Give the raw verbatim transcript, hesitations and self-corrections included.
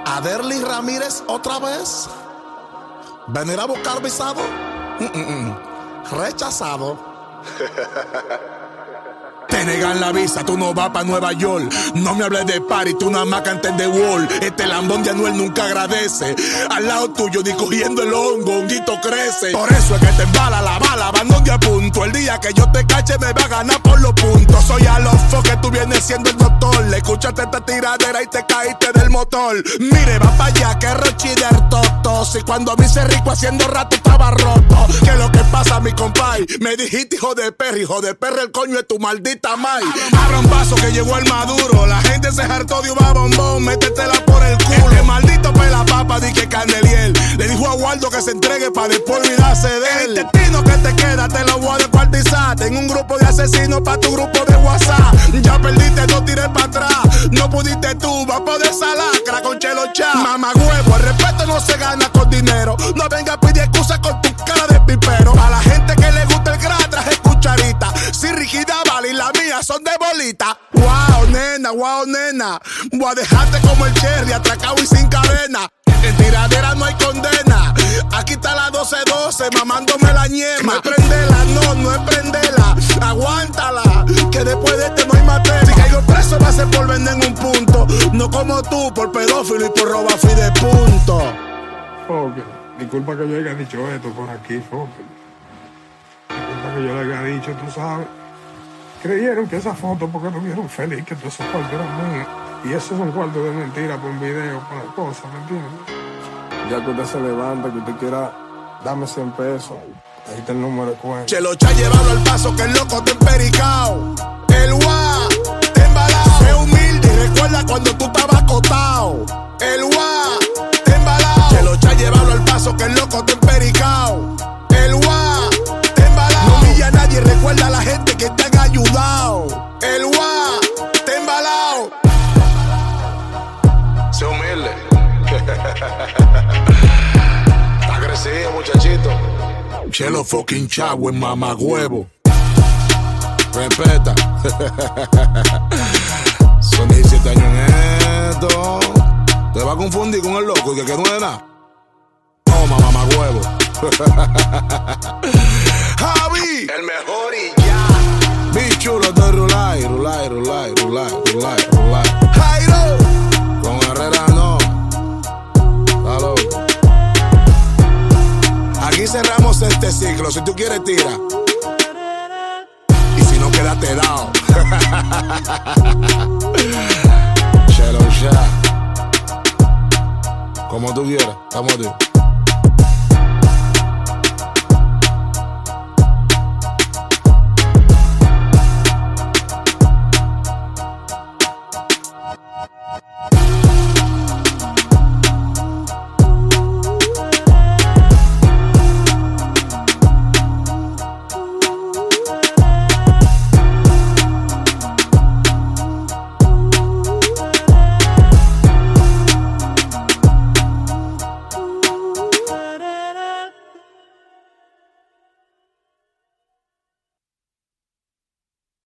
Aderly Ramírez otra vez. ¿Venir a buscar visado? Mm -mm -mm. Rechazado. Te negan la visa, tú no vas pa' Nueva York. No me hables de party, tú nada más cantes de wall. Este lambón de Anuel nunca agradece. Al lado tuyo, ni cogiendo el hongo, honguito crece. Por eso es que te embala la bala, van donde apunto. El día que yo te cache me va a ganar por los puntos. Soy Alofo que tú vienes siendo el doctor. Le escuchaste esta tiradera y te caíste del motor. Mire, va pa' allá, que Rochi del Toto. Si cuando me hice rico haciendo rato estaba roto. ¿Qué es lo que pasa, mi compay? Me dijiste hijo de perra, hijo de perra, el coño es tu maldita May. Abra un vaso que llegó el maduro. La gente se hartó de uva bombón. Métetela por el culo. Este maldito pela papa, di que Candeliel le dijo a Waldo que se entregue pa' después olvidarse de él. El destino que te queda te lo voy a descuartizar. Tengo un grupo de asesinos pa' tu grupo de WhatsApp. Ya perdiste, no tiré pa' atrás. No pudiste tú, vas a poder esa lacra con Chelo Chá. Mamá huevo, el respeto no se gana con dinero. No venga a pedir excusa con tu cara de pipero. A la gente que le gusta el gra, traje cucharita. Si rigida vale y la mía son de bolita. Wow, nena, wow, nena. Voy a dejarte como el cherry, atracado y sin cadena. En tiradera no hay condena. Aquí está la doce doce, mamándome la ñema. No es prendela, no, no es prendela. Aguántala, que después de este no hay materia. Si caigo preso va a ser por vender en un punto. No como tú, por pedófilo y por robafi de punto. Foque, disculpa que yo haya dicho esto por aquí, Foque. Disculpa que yo le haya dicho, tú sabes. Creyeron que esa foto, porque no vieron feliz, que todos esos cuartos eran míos. Y eso es un cuarto de mentira por un video, por la cosa, ¿me entiendes? Ya que usted se levanta, que usted quiera, dame cien pesos. Ahí está el número de cuenta. Chelo Chá, llévalo al paso, que el loco te empericao. El guá, te embalao. Sé humilde y recuerda cuando tú estabas acotado. El guá, te embalao. Chelo Chá, llévalo al paso, que el loco te empericao. El guá, te embalao. No humilla a nadie, recuerda a la gente que te han ayudado. El guá, te embalao. Sé humilde. Está agresivo, muchachito. Chelo fucking Chá, en mamagüevo. Respeta. Son diecisiete años en esto. Te va a confundir con el loco y que, que no es nada. Toma, mamagüevo. Javi, el mejor y ya. Bichulo de Rulay, Rulay, Rulay, Rulay, Rulay, Rulay. Jairo, con Herrera no. Está loco. Aquí cerramos este ciclo. Si tú quieres, tira. Y si no, quédate dado. Chelo Chá. Como tú quieras. Estamos aquí.